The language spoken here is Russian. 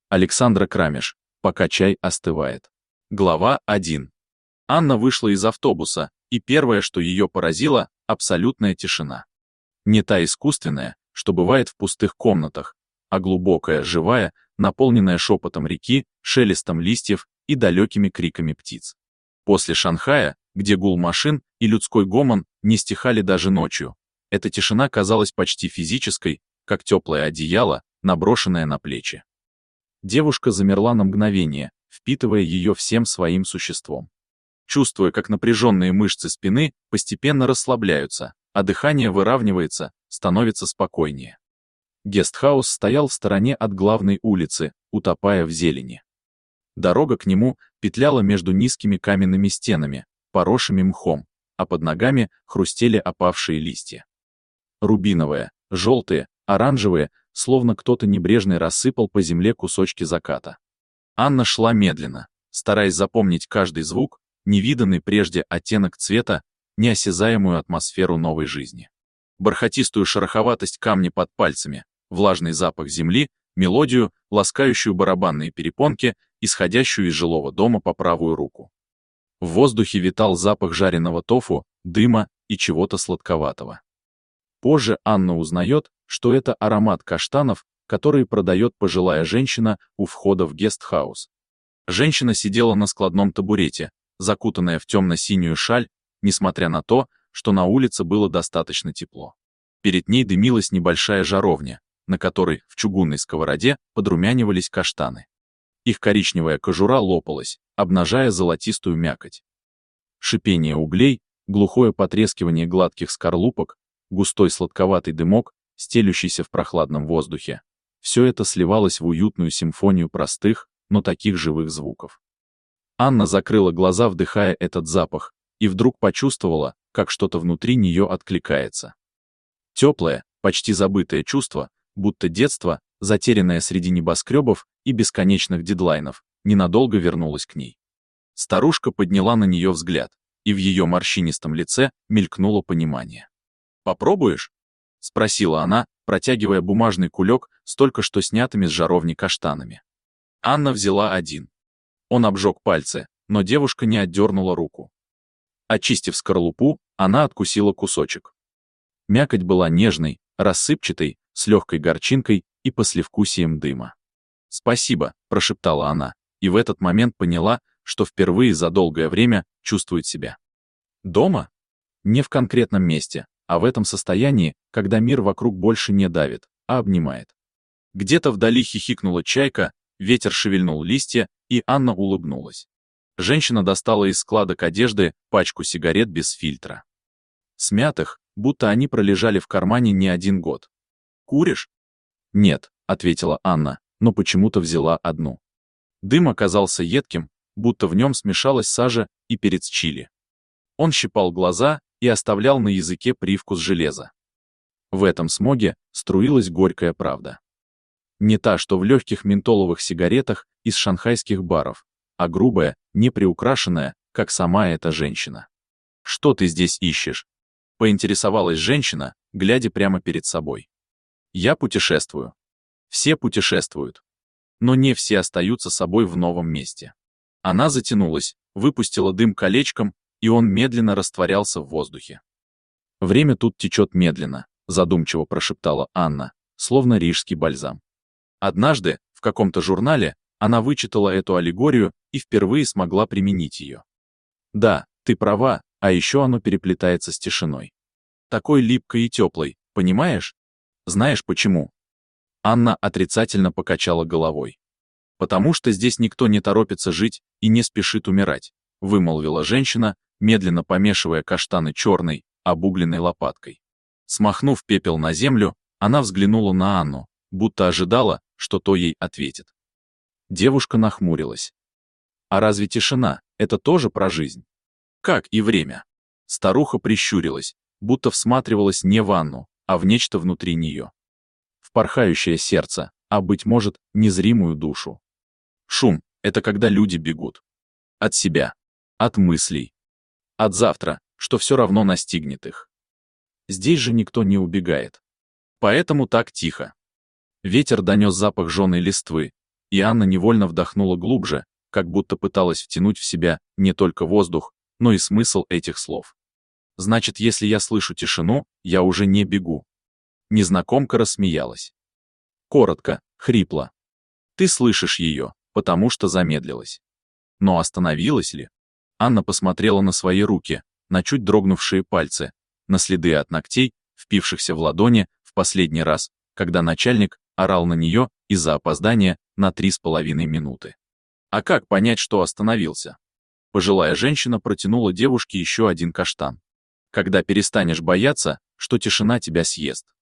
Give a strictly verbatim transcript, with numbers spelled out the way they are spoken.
Александра Крамеш. Пока чай остывает. Глава один. Анна вышла из автобуса, и первое, что ее поразило, абсолютная тишина. Не та искусственная, что бывает в пустых комнатах, а глубокая, живая, наполненная шепотом реки, шелестом листьев и далекими криками птиц. После Шанхая, где гул машин и людской гомон не стихали даже ночью, эта тишина казалась почти физической, как теплое одеяло, наброшенное на плечи. Девушка замерла на мгновение, впитывая ее всем своим существом. Чувствуя, как напряженные мышцы спины постепенно расслабляются, а дыхание выравнивается, становится спокойнее. Гестхаус стоял в стороне от главной улицы, утопая в зелени. Дорога к нему петляла между низкими каменными стенами, поросшими мхом, а под ногами хрустели опавшие листья. Рубиновые, желтые, оранжевые, словно кто-то небрежно рассыпал по земле кусочки заката. Анна шла медленно, стараясь запомнить каждый звук, невиданный прежде оттенок цвета, неосязаемую атмосферу новой жизни. Бархатистую шероховатость камня под пальцами, влажный запах земли, мелодию, ласкающую барабанные перепонки, исходящую из жилого дома по правую руку. В воздухе витал запах жареного тофу, дыма и чего-то сладковатого. Позже Анна узнает, что это аромат каштанов, которые продает пожилая женщина у входа в гестхаус. Женщина сидела на складном табурете, закутанная в темно-синюю шаль, несмотря на то, что на улице было достаточно тепло. Перед ней дымилась небольшая жаровня, на которой в чугунной сковороде подрумянивались каштаны. Их коричневая кожура лопалась, обнажая золотистую мякоть. Шипение углей, глухое потрескивание гладких скорлупок, густой сладковатый дымок, стелющийся в прохладном воздухе. Все это сливалось в уютную симфонию простых, но таких живых звуков. Анна закрыла глаза, вдыхая этот запах, и вдруг почувствовала, как что-то внутри нее откликается. Теплое, почти забытое чувство, будто детство, затерянное среди небоскребов и бесконечных дедлайнов, ненадолго вернулось к ней. Старушка подняла на нее взгляд, и в ее морщинистом лице мелькнуло понимание. «Попробуешь?» — спросила она, протягивая бумажный кулек с только что снятыми с жаровни каштанами. Анна взяла один. Он обжег пальцы, но девушка не отдернула руку. Очистив скорлупу, она откусила кусочек. Мякоть была нежной, рассыпчатой, с легкой горчинкой и послевкусием дыма. «Спасибо», — прошептала она, и в этот момент поняла, что впервые за долгое время чувствует себя дома? Не в конкретном месте, а в этом состоянии, когда мир вокруг больше не давит, а обнимает. Где-то вдали хихикнула чайка, ветер шевельнул листья, и Анна улыбнулась. Женщина достала из складок одежды пачку сигарет без фильтра. Смятых, будто они пролежали в кармане не один год. «Куришь?» «Нет», — ответила Анна, но почему-то взяла одну. Дым оказался едким, будто в нем смешалась сажа и перец чили. Он щипал глаза и оставлял на языке привкус железа. В этом смоге струилась горькая правда. Не та, что в легких ментоловых сигаретах из шанхайских баров, а грубая, неприукрашенная, как сама эта женщина. «Что ты здесь ищешь?» — поинтересовалась женщина, глядя прямо перед собой. «Я путешествую. Все путешествуют. Но не все остаются собой в новом месте». Она затянулась, выпустила дым колечком, и он медленно растворялся в воздухе. «Время тут течет медленно», — задумчиво прошептала Анна, словно рижский бальзам. Однажды, в каком-то журнале, она вычитала эту аллегорию и впервые смогла применить ее. Да, ты права, а еще оно переплетается с тишиной. Такой липкой и теплой, понимаешь? Знаешь почему? Анна отрицательно покачала головой. «Потому что здесь никто не торопится жить и не спешит умирать», — вымолвила женщина, медленно помешивая каштаны черной, обугленной лопаткой. Смахнув пепел на землю, она взглянула на Анну, будто ожидала, что то ей ответит. Девушка нахмурилась. «А разве тишина — это тоже про жизнь?» «Как и время». Старуха прищурилась, будто всматривалась не в Анну, а в нечто внутри нее. В порхающее сердце, а, быть может, незримую душу. Шум — это когда люди бегут. От себя, от мыслей, от завтра, что все равно настигнет их. Здесь же никто не убегает. Поэтому так тихо. Ветер донес запах жженой листвы, И Анна невольно вдохнула глубже, как будто пыталась втянуть в себя не только воздух, но и смысл этих слов. Значит, если я слышу тишину, я уже не бегу. Незнакомка рассмеялась. Коротко, хрипло. Ты слышишь ее, потому что замедлилась. Но остановилась ли? Анна посмотрела на свои руки, на чуть дрогнувшие пальцы, на следы от ногтей, впившихся в ладони в последний раз, когда начальник орал на нее из-за опоздания на три с половиной минуты. А как понять, что остановился? Пожилая женщина протянула девушке еще один каштан. Когда перестанешь бояться, что тишина тебя съест.